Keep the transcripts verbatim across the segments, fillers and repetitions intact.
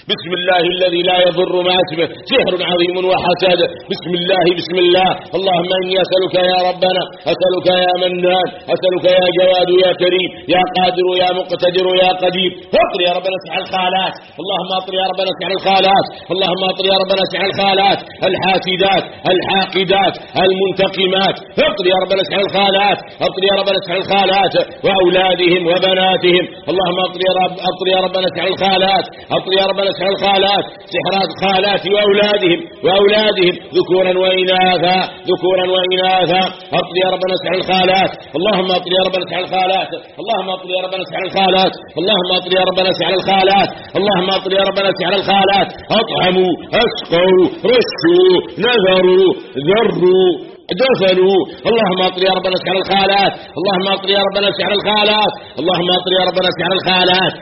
بسم الله الذي لا يضر مع اسمه سحر عظيم وحسد. بسم الله بسم الله. اللهم إني أسألك يا ربنا، أسألك يا منان، أسألك يا جواد يا كريم يا قادر يا مقتدر يا قدير. اطر يا ربنا اسع الخالات. اللهم اطر يا ربنا اسع الخالات. اللهم اطر يا ربنا اسع الخالات الحاسدات الحاقدات المنتقمات. اطر يا ربنا اسع الخالات. اطر يا ربنا اسع الخالات وأولادهم وبناتهم. اللهم اطر يا رب اطر يا ربنا اسع الخالات. اطر يا ربنا اسع الخالات سحرات خالات وأولادهم وأولادهم ذكورا وإناثا ذكورا وإناثا. اطر يا ربنا اسع الخالات. اللهم اطر يا ربنا اسع الخالات. اللهم اطر يا ربنا اسع الخالات. اللهم اطر يا ربنا اسع الخالات. اللهم اطر يا ربنا اسع الخالات. اطعموا اسقوا رشوا نذروا ذروا دفنوا. اللهم اطر يا ربنا اسع الخالات. اللهم اطر يا ربنا اسع الخالات. اللهم اطر يا ربنا اسع الخالات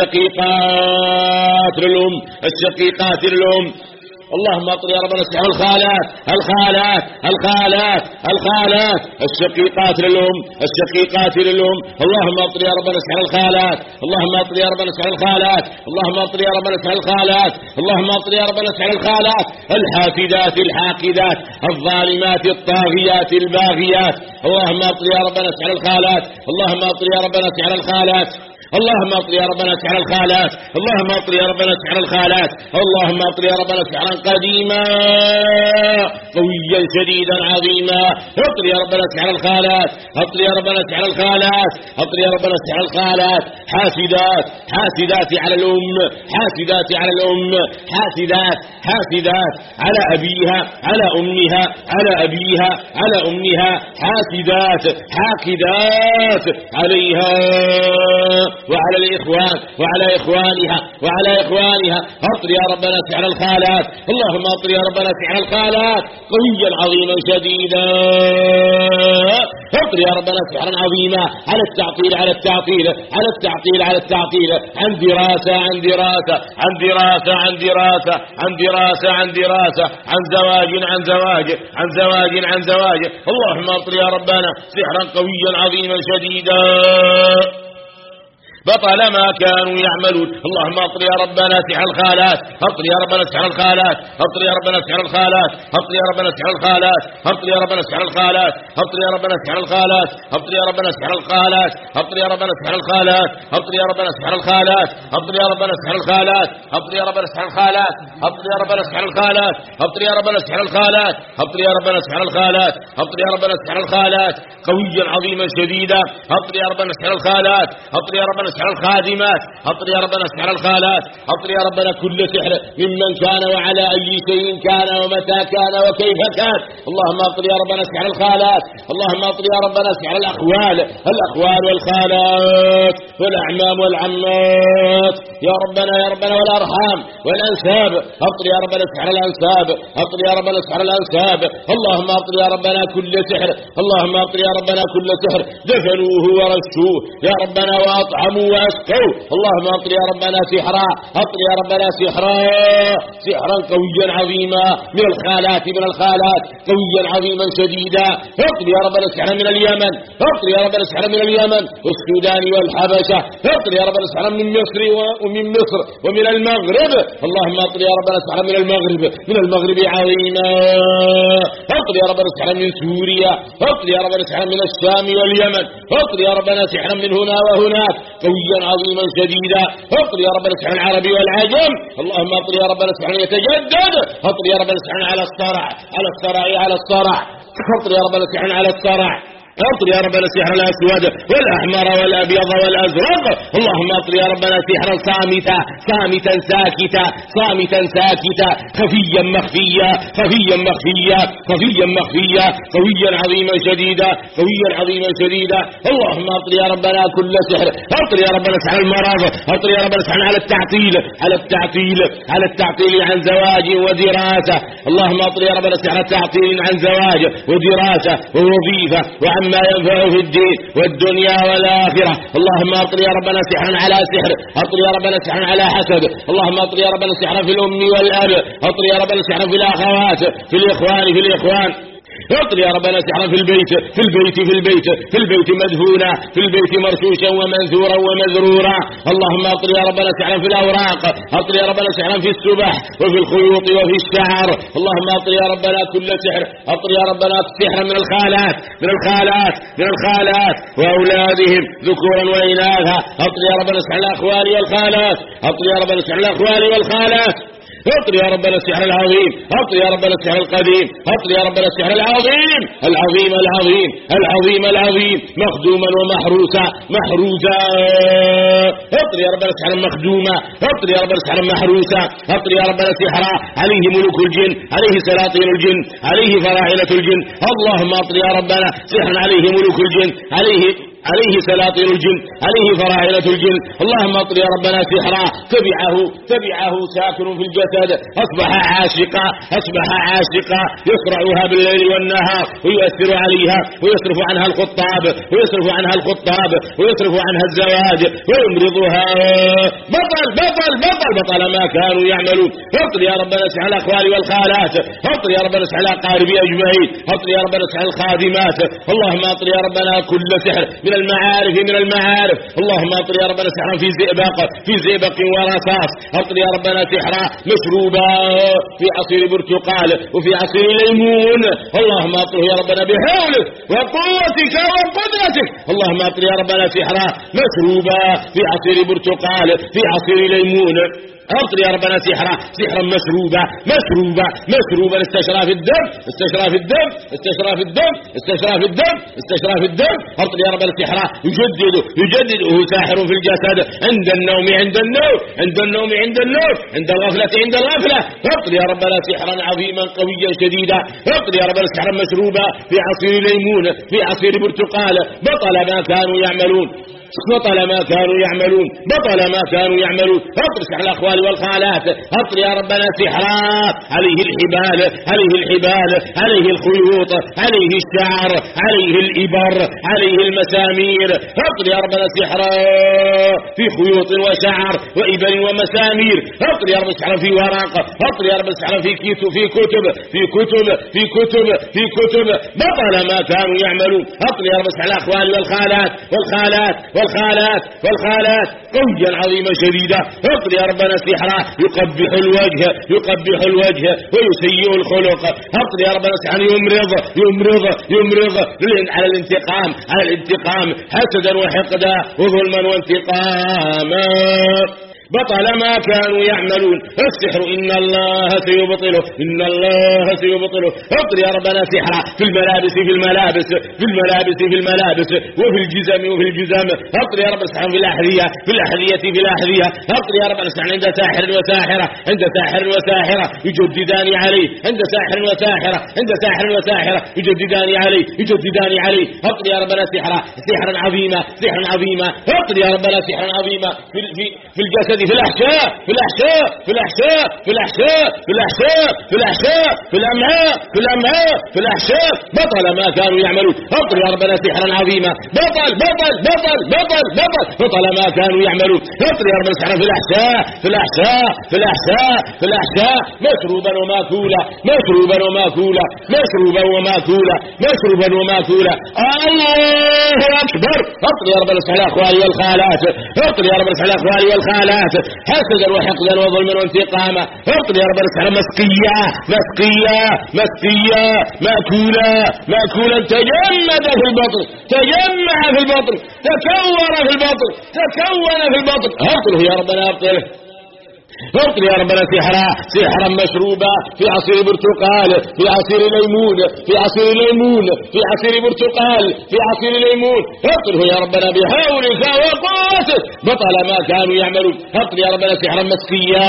الشقيقات للأم الشقيقات للأم. اللهم اطر يا ربنا اسع الخالات الخالات الخالات الخالات الشقيقات للأم الشقيقات للأم. اللهم اطر يا ربنا اسع الخالات. اللهم اطر يا ربنا اسع الخالات. اللهم اطر يا ربنا اسع الخالات. اللهم اطر يا ربنا اسع الخالات الحاسدات الحاقدات الظالمات الطاغيات الباغيات. اللهم اطر يا ربنا اسع الخالات. اللهم اطر يا ربنا اسع الخالات. اللهم اطر يا ربنا اسع الخالات. اللهم اطر يا ربنا اسع الخالات. اللهم اطر يا ربنا سحرا قديما قويا شديدا عظيما. اطر يا ربنا اسع الخالات. اطر يا ربنا اسع الخالات. اطر يا ربنا اسع الخالات حاسدات حاسدات على الأم حاسدات على الأم حاسدات حاسدات على أبيها على أمها على أبيها على أمها حاسدات حاقدات عليها وعلى الإخوان وعلى إخوانها وعلى إخوانها. اطر يا ربنا سحر الخالات. اللهم اطر يا ربنا سحر الخالات قويا عظيما شديدا. اطر يا ربنا سحرا عظيما على التعطيل على التعطيل على التعطيل على التعطيل عن دراسة عن دراسة عن دراسة عن دراسة عن دراسة عن دراسة عن زواج عن زواج عن زواج عن زواج. اللهم اطر يا ربنا سحرا قويا عظيما شديدا بطل ما كانوا يعملون. اللهم اطر يا ربنا سحر الخالات. اطر يا ربنا سحر الخالات. اطر يا ربنا سحر الخالات. اطر يا ربنا سحر الخالات. اطر يا ربنا سحر الخالات. اطر يا ربنا سحر الخالات. اطر يا ربنا سحر الخالات. اطر يا ربنا سحر الخالات. اطر يا ربنا سحر الخالات. اطر يا ربنا سحر الخالات. اطر يا ربنا سحر الخالات. اطر يا ربنا سحر الخالات. اطر يا ربنا سحر الخالات. اطر يا ربنا سحر الخالات. اطر يا ربنا سحر الخالات قويا عظيما شديدا. اطر يا ربنا سحر الخالات. اطر يا ربنا سحر الخادمات. اطر يا ربنا سحر الخالات. اطر يا ربنا كل سحر ممن كان وعلى اي شيء كان ومتى كان وكيف كان. اللهم اطر يا ربنا سحر الخالات. اللهم اطر يا ربنا سحر الاخوال الاخوال والخالات والاعمام والعمات يا ربنا يا ربنا والارحام والانساب. اطر يا ربنا سحر الانساب. اطر يا ربنا سحر الانساب. اللهم اطر يا ربنا كل سحر. اللهم اطر يا ربنا كل سحر دفنوه ورشوه يا ربنا واطعموا واسقوا. اللهم اطر يا ربنا سحرا. اطر يا ربنا سحرا سحرا قويا عظيما من الخالات من الخالات قويا عظيما شديدا. اطر يا ربنا سحرا من اليمن. اطر يا ربنا سحرا من اليمن والسودان والحبشة. اطر يا ربنا سحرا من مصر ومن مصر ومن المغرب. اللهم اطر يا ربنا سحرا من المغرب من المغرب عظيما. اطر يا ربنا سحرا من سوريا. اطر يا ربنا سحرا من الشام واليمن. اطر يا ربنا سحرا من هنا وهناك قويا عظيما شديدا. اطر يا ربنا سحرا العربي والعجم. اللهم اطر يا ربنا سحرا يتجدد. اطر يا ربنا سحرا على الصرع على الصرع على الصرع. اطر يا ربنا سحرا على الصرع. اطر يا ربنا سحر الاسود والاحمر والابيض والازرق. اللهم اطر يا ربنا سحرا صامتا صامتا ساكتا صامتا ساكتا خفيا مخفيا خفيا مخفيا خفيا مخفيا قويا عظيما شديدا قويا عظيما شديدا. اللهم اطر يا ربنا كل سحر. اطر يا ربنا سحر المرض. اطر يا ربنا سحر على التعطيل على التعطيل على التعطيل عن زواج ودراسة. اللهم اطر يا ربنا سحر تعطيل عن زواج ودراسة ووظيفة وعن ما ينفع في الدين والدنيا والآخرة. اللهم اطر يا ربنا سحرا على سحر. اطر يا ربنا سحرا على حسد. اللهم اطر يا ربنا سحرا في الأم والأب. اطر يا ربنا سحرا في الأخوات في الإخوان في الإخوان اطر يا ربنا سحرا في البيت في البيت في البيت في البيت مدفونا في البيت مرشوشا ومنثورا ومزرورا. اللهم اطر يا ربنا سحرا في الاوراق، اطر يا ربنا سحرا في السبح وفي الخيوط وفي الشعر. اللهم اطر يا ربنا كل سحر، اطر يا ربنا سحرا من الخالات من الخالات من الخالات واولادهم ذكورا واناثا. اطر يا ربنا سحر الاخوال والخالات، اطر يا ربنا سحر الاخوال والخالات. اطر يا ربنا السحر العظيم، اطر يا ربنا السحر القديم، اطر يا ربنا السحر العظيم العظيم العظيم العظيم العظيم مخدوما ومحروسا محروسا. اطر يا ربنا السحر مخدوما، اطر يا ربنا السحر محروسا، اطر يا ربنا سحرا عليه ملوك الجن، عليه سلاطين الجن، عليه فراعنة الجن. اللهم اطر يا ربنا سحرا عليه ملوك الجن، عليه عليه سلاطين الجن، عليه فراعنة الجن. اللهم اطر يا ربنا سحرا تبعه تبعه ساكن في الجسد، اصبح عاشقا اصبح عاشقا يصرعها بالليل والنهار ويؤثر عليها ويصرف عنها الخطاب ويصرف عنها الخطاب ويصرف عنها الزواج ويمرضها. بطل بطل بطل بطل ما كانوا يعملون. اطر يا ربنا سحر الاخوال والخالات، اطر يا ربنا سحر الاقارب اجمعين، اطر يا ربنا سحر الخادمات. اللهم اطر يا ربنا كل سحر من المعارف من المعارف. اللهم اطر يا ربنا سحرا في زئبق في زئبق ورصاص. اطر يا ربنا سحرا مشروبا في عصير برتقال وفي عصير ليمون. اللهم اطره يا ربنا بحولك وقوتك وقدرتك. اللهم اطر يا ربنا سحرا مشروبا في عصير برتقال في عصير ليمون. اطر يا ربنا سحرا سحرا مشروبا مشروبا مشروبا استشرى في الدم استشرى في الدم استشرى في الدم استشرى في الدم استشرى في الدم. اطر يا ربنا سحرا يجدد يجدده ساحر في الجسد عند النوم عند النوم عند النوم عند النوم عند الغفلة عند الغفلة. اطر يا ربنا سحرا عظيما قويا شديدا. اطر يا ربنا سحرا مشروبا في عصير ليمون في عصير برتقال. بطل ما كانوا يعملون بطل ما كانوا يعملون بطل ما كانوا يعملون. اطر سحر الاخوال والخالات. اطر يا ربنا سحرا عليه الحبال عليه الحبال عليه الخيوط عليه الشعر عليه الابر عليه المسامير. اطر يا ربنا سحرا في خيوط وشعر وابر ومسامير. اطر يا ربنا سحرا في ورق. اطر يا ربنا سحرا في كتب في كتب في كتب في كتب في كتب. بطل ما كانوا يعملون. اطر يا ربنا سحر الاخوال والخالات والخالات والخالات والخالات قويا عظيما شديدا. اطر يا ربنا سحرا يقبح الوجه يقبح الوجه ويسيء الخلق. اطر يا ربنا سحرا يمرض يمرض يمرض على الانتقام على الانتقام حسدا وحقدا وظلما وانتقاما. بطل ما كانوا يعملون. السحر إن الله سيبطله إن الله سيبطله. اطر يا ربنا سحرا في الملابس في الملابس في الملابس في الملابس وفي الجزم وفي الجزم. اطر يا ربنا سحرا في الأحذية في الأحذية في الأحذية. اطر يا ربنا سحرا عند ساحر وساحرة عند ساحر وساحرة يجددان عليه عند ساحر وساحرة عند ساحر وساحرة يجددان عليه يجددان عليه. اطر يا ربنا سحرا سحرا عظيما سحرا عظيما. اطر يا ربنا سحرا عظيما في في في الجسد في الأحشاء في الأحشاء في الأحشاء في الأحشاء في الأحشاء في الأحشاء في الأمعاء في الأمعاء في الأحشاء. بطل ما كانوا يعملون. اطر يا ربنا سحرا عظيما. بطل بطل بطل بطل بطل بطل ما كانوا يعملون. اطر يا ربنا سحرا في الأحشاء في الأحشاء في الأحشاء في الأحشاء مشروبا وماكولا مشروبا وماكولا مشروبا وماكولا مشروبا وماكولا. الله أكبر. اطر يا ربنا سحرا الأخوال والخالات. اطر يا ربنا سحرا الأخوال والخالات حسدا وحقدا وظلما وانتقاما. اطر يا ربنا سحرا مسقيا مسقيا مسقيا ماكولا ماكولا تجمد في البطن تجمع في البطن تكون في البطن تكون في البطن. اطره يا ربنا اطره. اطر يا ربنا سحرا سحرا مشروبا في عصير برتقال في عصير ليمون في عصير ليمون في عصير برتقال في عصير ليمون. اطره يا ربنا بحولك وقوتك. بطل ما كانوا يعملون. اطر يا ربنا سحرا مسقيا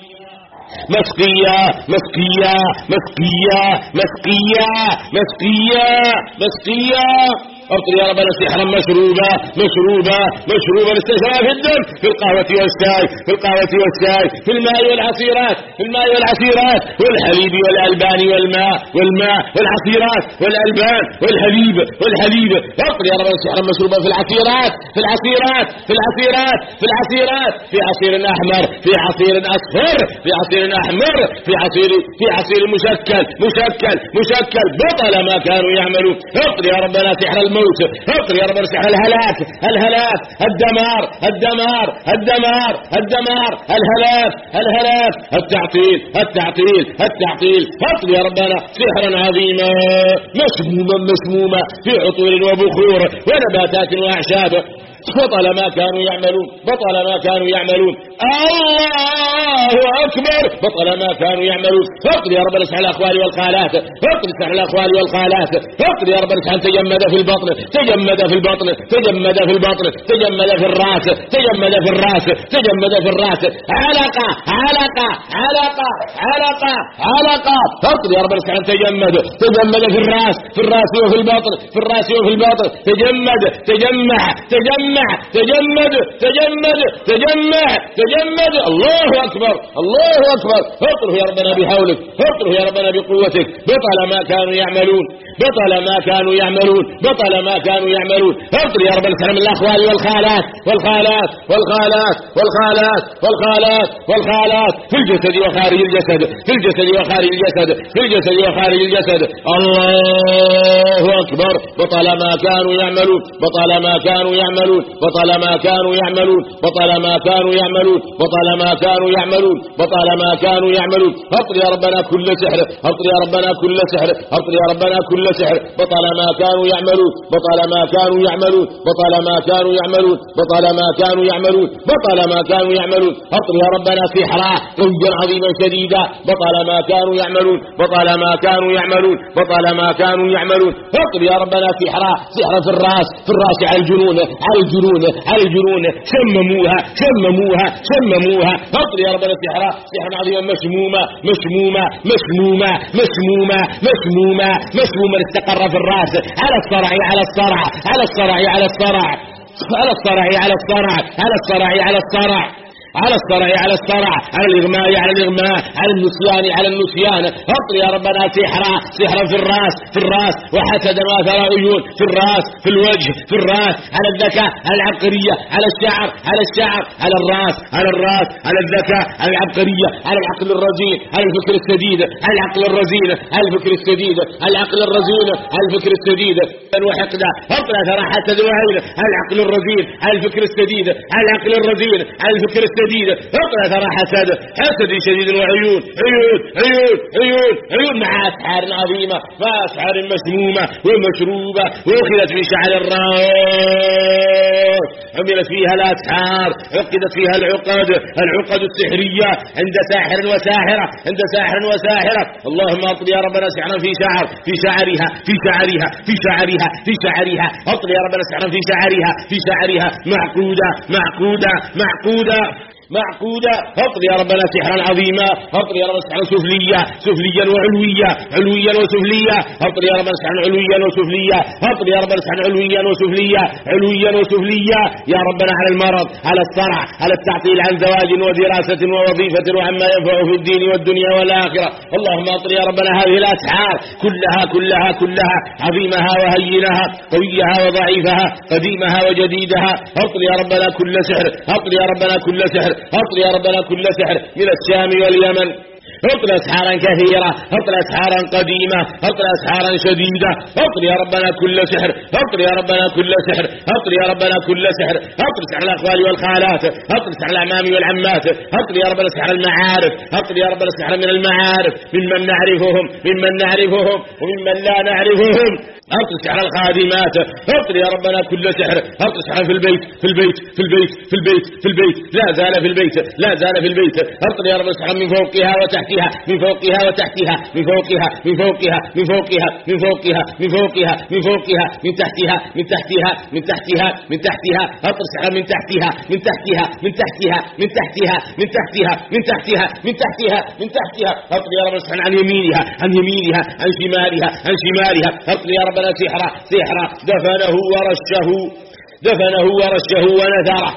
مسقيا مسقيا مسقيا مسقيا مسقيا مسقيا. ابطل يا ربنا سحرا مشروبا مشروبا مشروبا استشرى في الدم في القهوة والشاي في القهوة والشاي في الماء والعصيرات في الماء والعصيرات والحليب والألبان والماء والماء والعصيرات والألبان والحليب والحليب ابطل يا ربنا سحرا مشروبا في العصيرات في العصيرات في العصيرات في العصيرات في عصير أحمر في عصير أصفر في عصير أحمر في عصير في عصير مشكل مشكل مشكل بطل ما كانوا يعملون ابطل يا ربنا سحر الموت ابطل يا ربنا سحر الهلاك الهلاك الدمار الدمار الدمار الدمار الهلاك الهلاك التعطيل التعطيل التعطيل ابطل يا ربنا سحرا عظيما مسموما مسموما في عطور وبخور ونباتات وأعشاب بطل ما كانوا يعملون بطل ما كانوا يعملون الله أكبر بطل ما كانوا يعملون فاقضي يا رب نسح الأخوال والخالات فاقضي نسح الأخوال والخالات فاقضي يا رب نسح تجمد في البطن تجمد في البطن تجمد في البطن تجمد في الراس تجمد في الراس تجمد في الراس علقة علقة علقة علقة علقة فاقضي يا رب نسح تجمد تجمد في الراس في الراس وفي البطن في الراس وفي البطن تجمد تجمع تجمع تجمد تجمد تجمع تجمد الله أكبر الله أكبر اطره يا ربنا بحولك اطره يا ربنا بقوتك بطل ما كانوا يعملون بطل ما كانوا يعملون بطل ما كانوا يعملون اطر يا ربنا سلام الأخوال والخالات والخالات والخالات والخالات والخالات والخالات في الجسد وخارج الجسد في الجسد وخارج الجسد في الجسد وخارج الجسد الله أكبر بطل ما كانوا يعملون بطل ما كانوا يعملون بطل ما كانوا يعملون بطل ما كانوا يعملون بطل ما كانوا يعملون بطل ما كانوا يعملون اطر يا ربنا كل سحر اطر يا ربنا كل سحر اطر يا ربنا كل سحر بطل ما كانوا يعملون بطل ما كانوا يعملون بطل ما كانوا يعملون بطل ما كانوا يعملون بطل ما كانوا يعملون اطر يا ربنا سحرا قويا عظيما شديدا بطل ما كانوا يعملون بطل ما كانوا يعملون بطل ما كانوا يعملون اطر يا ربنا سحرا سحرا في الراس في الراس على الجنون على الجنون على الجنون شمموها شمموها شمموها اطر يا ربنا سحرا سحرا عظيما مسمومة مسمومة مسمومة مسمومة مسمومة مسمومة استقر في الراس على الصرع على الصرع على الصرع على الصرع على الصرع على الصرع على الصرع على الصرع على الصرع على الصرع على الإغماء على الإغماء على النسيان على النسيان اطر يا ربنا سحرا سحرا في الراس في الراس وحسدا واثر عيون في الراس في الوجه في الراس على الذكاء على العبقرية على الشعر على الشعر على الراس على الراس على الذكاء على العبقرية على العقل الرزين على الفكر السديد على العقل الرزين على الفكر السديد على العقل الرزين على الفكر السديد وحقدا اطر ترى حسد وعين على العقل الرزين على الفكر السديد على العقل الرزين على الفكر السديد اقرأ ترى حسد حسد شديد وعيون عيون عيون عيون عيون مع أسحار عظيمة مع أسحار مسمومة ومشروبة وأخذت من شعر الراس عملت فيها الأسحار عقدت فيها العقد العقد السحرية عند ساحر وساحرة عند ساحر وساحرة اللهم اطل يا ربنا سحرا في شعر في شعرها في شعرها في شعرها في شعرها اطل يا ربنا سحرا في شعرها في شعرها معقودة معقودة معقودة معقودة اطر يا ربنا سحرا عظيما اطر يا ربنا سحرا سفلية سفليا وعلوية علويا وسفلية اطر يا ربنا سحرا علويا وسفلية اطر يا ربنا سحرا علويا وسفلية علويا وسفلية يا ربنا على المرض على الصرع على التعطيل عن زواج ودراسة ووظيفة وعما ينفع في الدين والدنيا والآخرة اللهم اطر يا ربنا هذه الأسحار كلها كلها كلها عظيمها وهينها قويها وضعيفها قديمها وجديدها اطر يا ربنا كل سحر اطر يا ربنا كل سحر اطر يا ربنا كل سحر من الشام واليمن اطر اسحارا كثيرة اطر اسحارا قديمة اطر اسحارا شديدة اطر يا ربنا كل سحر اطر يا ربنا كل سحر اطر يا ربنا كل سحر اطر سحر الاخوال والخالات اطر سحر الاعمام والعمات اطر يا ربنا سحر المعارف اطر يا ربنا سحر من المعارف ممن نعرفهم ممن نعرفهم وممن لا نعرفهم اطر سحر الخادمات اطر يا ربنا كل سحر اطر سحر في البيت في البيت في البيت في البيت في البيت لا زال في البيت لا زال في البيت اطر يا ربنا سحر من فوقها وتحت تحتها من فوقها وتحتها من فوقها من فوقها من فوقها من فوقها من فوقها من فوقها من تحتها من تحتها من تحتها من تحتها أطر سحرا من تحتها من تحتها من تحتها من تحتها من تحتها من تحتها من تحتها من تحتها أطر يا رب سحرا عن يمينها عن يمينها عن شمالها عن شمالها أطر يا ربنا سحرا سحرا دفنه ورشه دفنه ورشه ونثره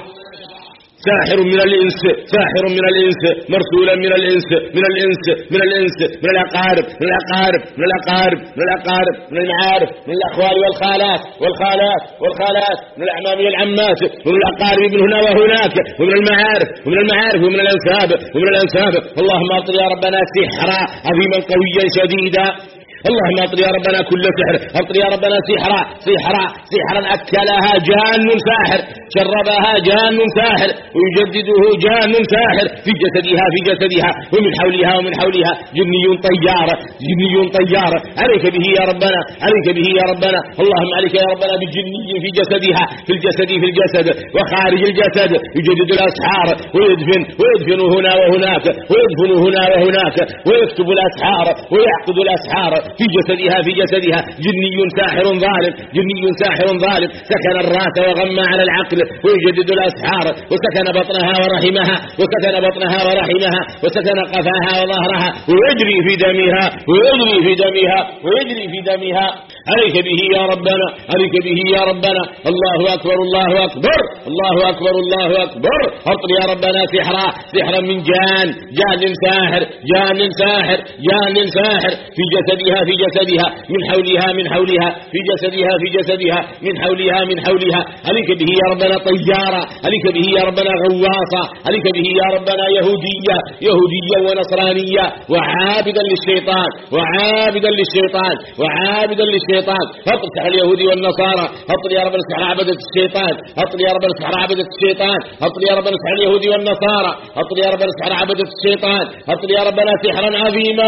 ساحر من الإنس ساحر من الإنس مرسولا من الإنس من الإنس من الإنس من الأقارب من الأقارب من الأقارب من الأقارب من المعارف من الأخوال والخالات والخالات والخالات من الأعمام والعمات ومن الأقارب من هنا وهناك ومن المعارف ومن المعارف ومن الأنساب ومن الأنساب اللهم أطر يا ربنا سحرا عظيما قويا شديدا اللهم أطر يا ربنا كل سحر أطر يا ربنا سحرا سحرا سحرا أكلها جان ساحر شربها جان ساحر ويجدده جان ساحر في جسدها في جسدها ومن حولها ومن حولها جني طيار جني طيار عليك به يا ربنا عليك به يا ربنا اللهم عليك يا ربنا بجني في جسدها في الجسد في الجسد وخارج الجسد يجدد الأسحار ويدفن ويدفن هنا وهناك ويدفن هنا وهناك ويكتب الأسحار ويعقد الأسحار في جسدها في جسدها جني ساحر ظالم جني ساحر ظالم سكن الراس وغم على العقل ويجدد الأسحار وسكن بطنها ورحمها وسكن بطنها ورحمها وسكن قفاها وظهرها ويجري في دمها ويجري في دمها ويجري في دمها عليك به يا ربنا عليك به يا ربنا الله أكبر الله أكبر الله أكبر الله أكبر أطر يا ربنا سحرا سحرا من جان جان ساحر جان ساحر جان ساحر في جسدها في جسدها من حولها من حولها في جسدها في جسدها من حولها من حولها عليك به يا ربنا طيارا عليك به يا ربنا غواصا عليك به يا ربنا يهودية يهودية ونصرانية وعابدا للشيطان وعابدا للشيطان وعابدا للشيطان أطر سحر اليهودي والنصارى أطر يا ربنا سحر عبدة الشيطان أطر يا ربنا سحر عبدة الشيطان أطر يا ربنا سحر اليهودي والنصارى أطر يا ربنا سحر عبدة الشيطان أطر يا ربنا سحرا عظيما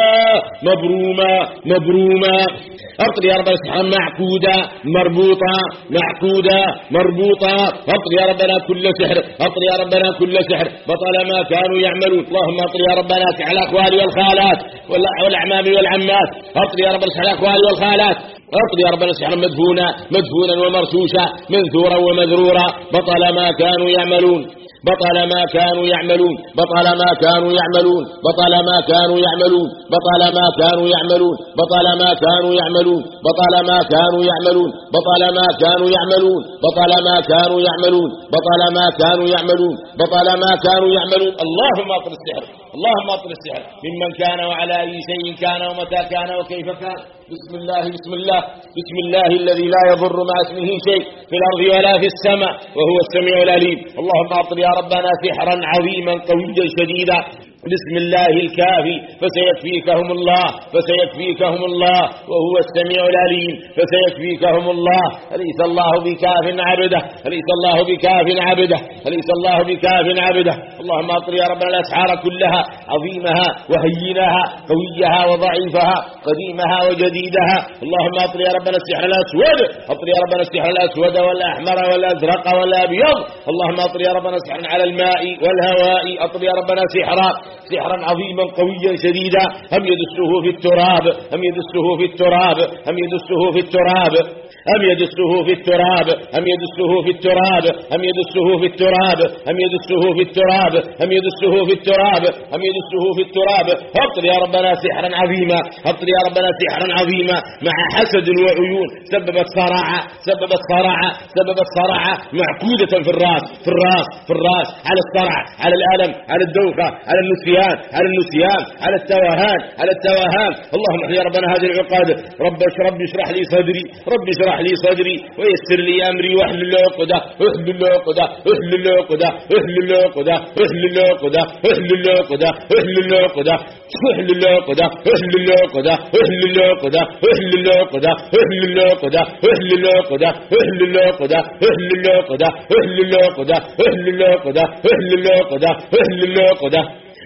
مبروما مبروما أطر يا ربنا سحرا معقودا مربوطا معقودا مربوطا أطر يا ربنا كل سحر أطر يا ربنا كل سحر بطل ما كانوا يعملون اللهم أطر يا ربنا سحر الأخوال والخالات والأعمام والعمات أطر يا ربنا سحر الأخوال والخالات أطر يا ربنا سحرا مدفونا مدفونا ومرسوشا منثورا ومذرورا بطل ما كانوا يعملون بطل ما كانوا يعملون بطل ما كانوا يعملون بطل ما كانوا يعملون بطل ما كانوا يعملون بطل ما كانوا يعملون بطل ما كانوا يعملون بطل ما كانوا يعملون بطل ما كانوا يعملون بطل ما كانوا يعملون بطل ما كانوا يعملون اللهم اطر السحر اللهم اطر السحر ممن كان وعلى أي شيء كان ومتى كان وكيف كان بسم الله بسم الله بسم الله الذي لا يضر مع اسمه شيء في الأرض ولا في السماء وهو السميع العليم اللهم اطر يا ربنا سحرا عظيما قويا شديدا بسم الله الكافي فسيكفيكهم الله فسيكفيكهم الله وهو السميع العليم فسيكفيكهم الله أليس الله بكاف عبده أليس الله بكاف عبده أليس الله بكاف عبده اللهم اطر يا ربنا الأسحار كلها عظيمها وهينها قويها وضعيفها قديمها وجديدها اللهم اطر يا ربنا السحر الأسود اطر يا ربنا السحر الأسود والأحمر والأزرق والأبيض اللهم اطر يا ربنا سحرا على الماء والهواء اطر يا ربنا سحرا سحرا عظيما قويا شديدا هم يدسه في التراب هم يدسه في التراب هم يدسه في التراب هم يدسه في التراب هم يدسه في التراب هم يدسه في التراب هم يدسه في التراب هم يدسه في التراب هم يدسه في التراب اطر يا ربنا سحرا عظيما اطر يا ربنا سحرا عظيما مع حسد وعيون سببت صراعة سببت صراعة سببت صراعة معقودة في الراس في الراس في الراس على الصرع على الألم على الدوخة على النسيان على النسيان على التوهان على التوهان اللهم احيي يا ربنا هذه العقاد رب رب اشرح لي صدري رب اشرح لي صدري ويسر لي أمري واحلل عقدة احلل عقدة احلل عقدة احلل عقدة احلل عقدة احلل عقدة احلل عقدة احلل عقدة احلل عقدة احلل عقدة احلل عقدة احلل عقدة احلل عقدة احلل عقدة احلل عقدة احلل عقدة احلل عقدة احلل عقدة احلل عقدة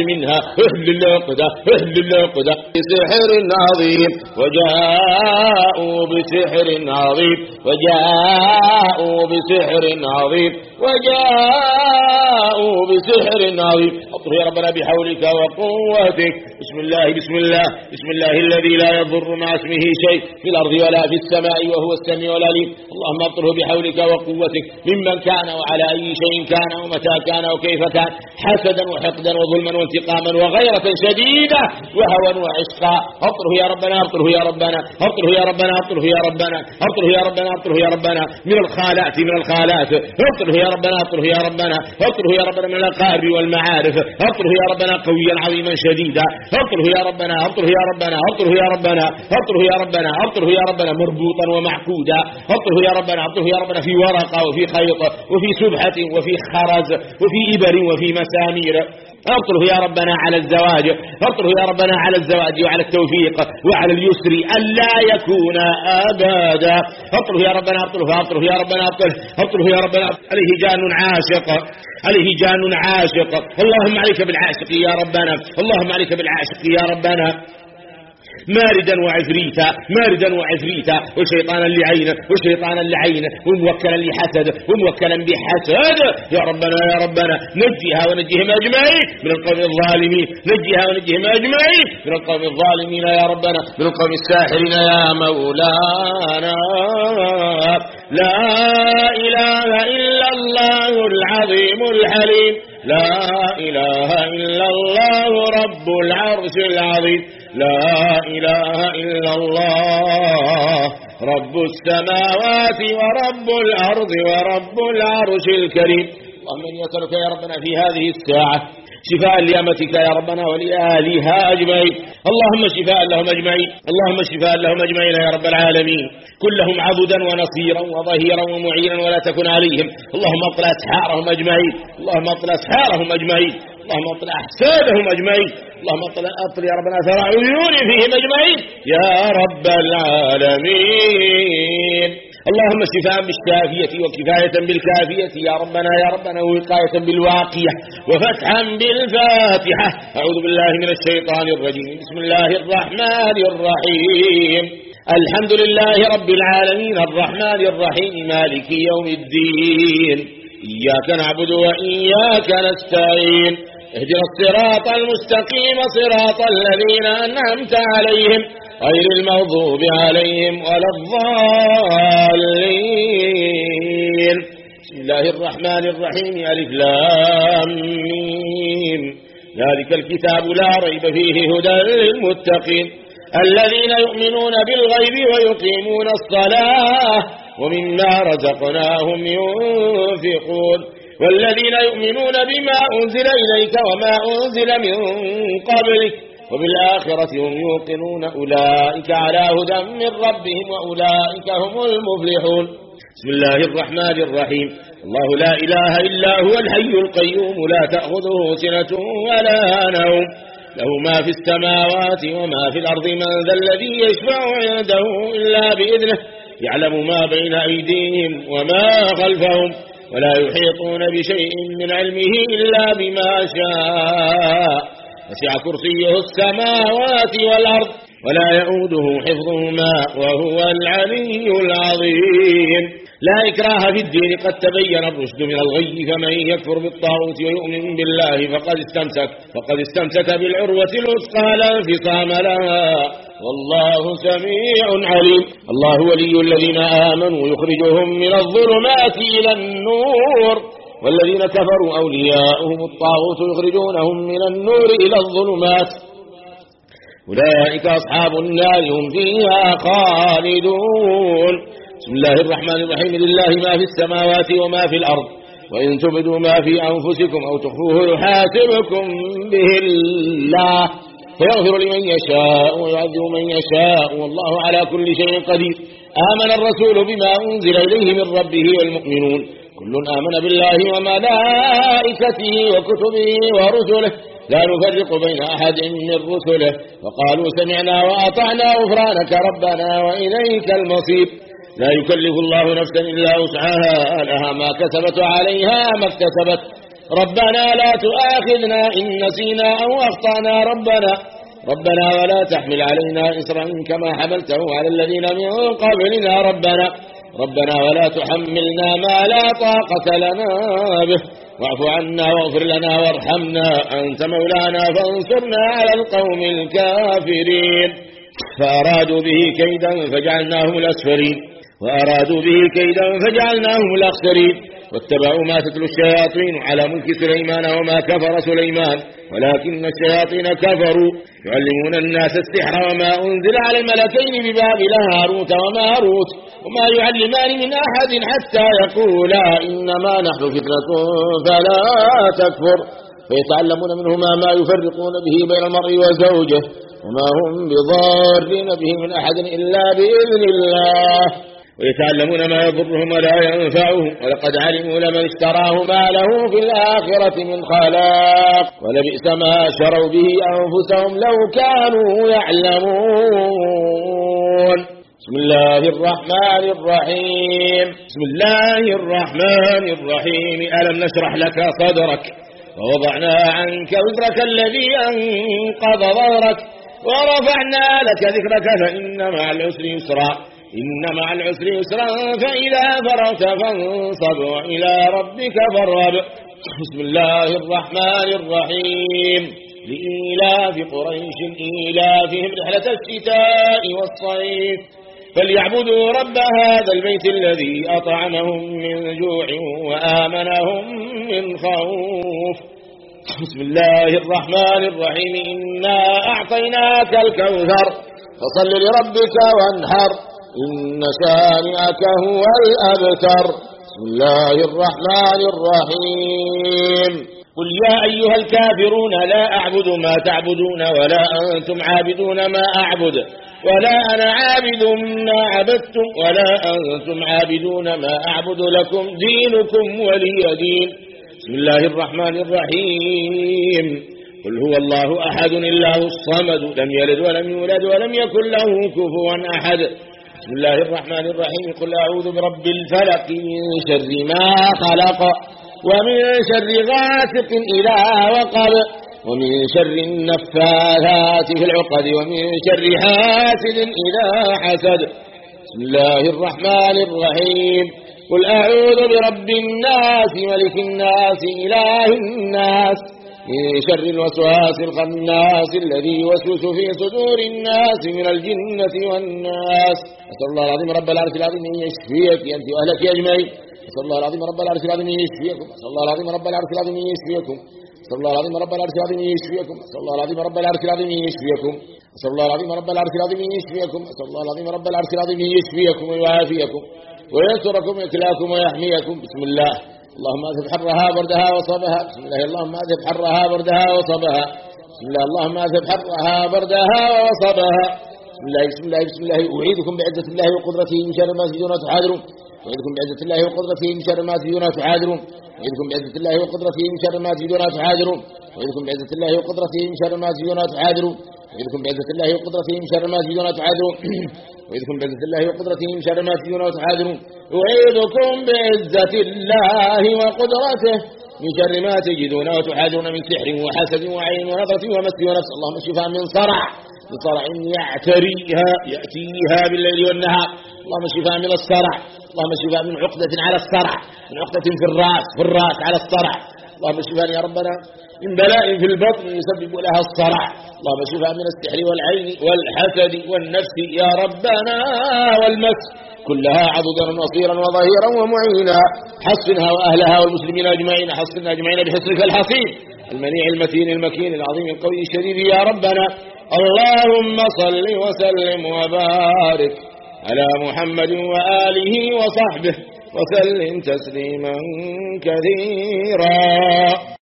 منها أهل العقدة أهل العقدة بسحر عظيم وجاءوا بسحر عظيم وجاءوا بسحر عظيم وجاءوا بسحر عظيم. اطر يا ربنا بحولك وقوتك. بسم الله بسم الله بسم الله الذي لا يضر مع اسمه شيء في الأرض ولا في السماء وهو السميع العليم. اللهم اطره بحولك وقوتك ممن كان وعلى أي شيء كان ومتى كان وكيف كان، حسدا وحقدا وظلما وانتقاما وغيرة شديدة وهوى وعشقا. اطره يا ربنا اطره يا ربنا اطره يا ربنا اطره يا ربنا اطره يا ربنا اطره يا ربنا من الخالات من الخالات. اطره يا ربنا اطره يا ربنا اطره يا ربنا من الأقارب والمعارف. اطره يا ربنا قويا عظيما شديدا. اطره يا ربنا اطره يا ربنا اطره يا ربنا اطره يا ربنا اطره يا ربنا مربوطا ومعقودا. اطره يا ربنا اطره يا ربنا في ورقة وفي خيط وفي سبحة وفي خرز وفي إبر وفي مسامير. اطره يا ربنا على الزواج اطره يا ربنا على الزواج وعلى التوفيق وعلى اليسر ألا يكون أبدا. اطره يا ربنا اطره اطره يا ربنا اطره اطره يا ربنا. عليه جان عاشق عليه جان عاشق. اللهم عليك بالعاشق يا ربنا اللهم عليك بالعاشق يا ربنا. ماردا وعفريتا ماردا وعفريتا وشيطانا لعين وشيطانا لعين وموكلا لحسد وموكلا بحسد. يا ربنا يا ربنا نجيها ونجيهم أجمعين من القوم الظالمين نجيها ونجيهم أجمعين من القوم الظالمين يا ربنا من القوم الساحرين يا مولانا. لا إله إلا الله العظيم الحليم لا إله إلا الله رب العرش العظيم لا إله إلا الله رب السماوات ورب الأرض ورب العرش الكريم. اللهم إني أسألك يا ربنا في هذه الساعة شفاء لأمتك يا ربنا ولآلها أجمعين. اللهم شفاء لهم أجمعين اللهم شفاء لهم أجمعين يا رب العالمين. كلهم عبدا ونصيرا وظهيرا ومعينا ولا تكن عليهم. اللهم اطلع أسحارهم أجمعين اللهم اطلع أسحارهم أجمعين اللهم اطلع أحسابهم أجمعين اللهم اطلع أطلع يا ربنا ثرى عيون فيهم أجمعين يا رب العالمين. اللهم شفاء بالشافية وكفاية بالكافية يا ربنا يا ربنا ووقاية بالواقية وفتحا بالفاتحة. أعوذ بالله من الشيطان الرجيم. بسم الله الرحمن الرحيم. الحمد لله رب العالمين الرحمن الرحيم مالك يوم الدين. إياك نعبد وإياك نستعين. اهدنا الصراط المستقيم صراط الذين أنعمت عليهم غير المغضوب عليهم ولا الضالين. بسم الله الرحمن الرحيم. ألف لام ميم. ذلك الكتاب لا ريب فيه هدى للمتقين الذين يؤمنون بالغيب ويقيمون الصلاة ومما رزقناهم ينفقون والذين يؤمنون بما أنزل إليك وما أنزل من قبلك وبالآخرة هم يوقنون أولئك على هدى من ربهم وأولئك هم المفلحون. بسم الله الرحمن الرحيم. الله لا إله إلا هو الحي القيوم لا تأخذه سنة ولا نوم له ما في السماوات وما في الأرض من ذا الذي يشفع عنده إلا بإذنه يعلم ما بين أيديهم وما خلفهم ولا يحيطون بشيء من علمه إلا بما شاء وسع كرسيه السماوات والأرض ولا يؤوده حفظهما وهو العلي العظيم. لا إكراه في الدين قد تبين الرشد من الغي فمن يكفر بالطاغوت ويؤمن بالله فقد استمسك فقد استمسك بالعروة الوثقى لا انفصام لها والله سميع عليم. الله ولي الذين آمنوا يخرجهم من الظلمات إلى النور والذين كفروا أولياؤهم الطاغوت يخرجونهم من النور إلى الظلمات أولئك أصحاب النار هم فيها خالدون. بسم الله الرحمن الرحيم. لله ما في السماوات وما في الأرض وإن تبدوا ما في أنفسكم أو تخفوه يحاسبكم به الله فيغفر لمن يشاء ويعذب من يشاء والله على كل شيء قدير. آمن الرسول بما أنزل إليه من ربه والمؤمنون كل آمن بالله وملائكته وكتبه ورسله لا نفرق بين أحد من رسله وقالوا سمعنا وأطعنا غفرانك ربنا وإليك المصير. لا يكلف الله نفسا إلا وسعها لها ما كسبت وعليها ما اكتسبت ربنا لا تؤاخذنا إن نسينا أو أخطأنا ربنا ربنا ولا تحمل علينا إصرا كما حملته على الذين من قبلنا ربنا ربنا ولا تحملنا ما لا طاقة لنا به واعف عنا واغفر لنا وارحمنا أنت مولانا فانصرنا على القوم الكافرين فأرادوا به كيدا فجعلناهم الأسفلين وأرادوا به كيدا فجعلناهم الأخسرين واتبعوا ما تتلو الشياطين على ملك سليمان وما كفر سليمان ولكن الشياطين كفروا يعلمون الناس السحر وما أنزل على الملكين ببابل هاروت وماروت وما يعلمان من أحد حتى يقولا إنما نحن فتنة فلا تكفر فيتعلمون منهما ما يفرقون به بين المرء وزوجه وما هم بضارين به من أحد إلا بإذن الله ويتعلمون ما يضرهم ولا ينفعهم ولقد علموا لمن اشتراه ما له في الآخرة من خلاق ولبئس ما شروا به أنفسهم لو كانوا يعلمون بسم الله الرحمن الرحيم بسم الله الرحمن الرحيم ألم نشرح لك صدرك ووضعنا عنك وزرك الذي أنقض ظهرك ورفعنا لك ذكرك فإن مع العسر يسرا إن مع العسر يسرا فإذا فرغت فانصب وإلى ربك فارغب بسم الله الرحمن الرحيم لإيلاف قريش إيلافهم رحلة الشتاء والصيف فليعبدوا رب هذا البيت الذي أطعمهم من جوع وآمنهم من خوف بسم الله الرحمن الرحيم إنا أعطيناك الكوثر فصل لربك وانحر إن شانئك هو الأبتر بسم الله الرحمن الرحيم قل يا أيها الكافرون لا أعبد ما تعبدون ولا أنتم عابدون ما أعبد ولا أنا عابد ما عبدتم ولا أنتم عابدون ما أعبد لكم دينكم ولي دين بسم الله الرحمن الرحيم قل هو الله أحد الله الصمد لم يلد ولم يولد ولم يكن له كفوا أحد بسم الله الرحمن الرحيم قل أعوذ برب الفلق من شر ما خلق ومن شر غاسق إذا وقب ومن شر النفاثات في العقد ومن شر حاسد إذا حسد بسم الله الرحمن الرحيم قل أعوذ برب الناس ملك الناس إله الناس من شر الوسواس الخناس الذي يوسوس في صدور الناس من الجنة والناس أسأل الله العظيم رب العرش العظيم أن يشفيك أنت وأهلك أجمعين أسأل الله العظيم رب العرش العظيم أن يشفيكم أسأل الله العظيم رب العرش العظيم أن يشفيكم أسأل الله العظيم رب العرش العظيم أن يشفيكم أسأل الله العظيم رب العرش العظيم أن يشفيكم أسأل الله العظيم رب العرش العظيم أن يشفيكم أسأل الله العظيم رب العرش العظيم أن يشفيكم ويعافيكم وينصركم ويكلاكم ويحميكم بسم الله اللهم أذهب حرها بردها وصبها بسم الله اللهم أذهب حرها بردها وصبها بسم الله اللهم أذهب حرها بردها وصبها بسم الله بسم الله بسم الله أعيدكم بعزة الله وقدرته من شر ما تجدون تحاذرون أعيدكم بعزة الله وقدرته من شر ما تجدون تحاذرون أعيدكم بعزة الله وقدرته من شر ما تجدون تحاذرون أعيدكم بعزة الله وقدرته من شر ما تجدون تحاذرون أعيدكم بعزة الله وقدرته من شر ما تجدون تحاذرون أعيدكم بعزة الله وقدرته من شر ما تجدون تحاذرون أعيدكم بعزة الله وقدرته من شر ما تجدون وتحاذرون من سحر وحسد وعين ونظرة ومس ونفس اللهم اشفها من صرع من صرع يعتريها يأتيها بالليل والنهار اللهم اشفها من الصرع اللهم اشفها من عقدة على الصرع من عقدة في الرأس في الرأس على الصرع اللهم اشفها يا ربنا من بلاء في البطن يسبب لها الصرع اللهم اشفها من السحر والعين والحسد والنفس يا ربنا والمس كلها عضدا نصيرا وظهيرا ومعينا حصنها وأهلها والمسلمين أجمعين حصنا أجمعين بحصنك الحصين المنيع المتين المكين العظيم القوي الشديد يا ربنا اللهم صل وسلم وبارك على محمد وآله وصحبه وسلم تسليما كثيرا.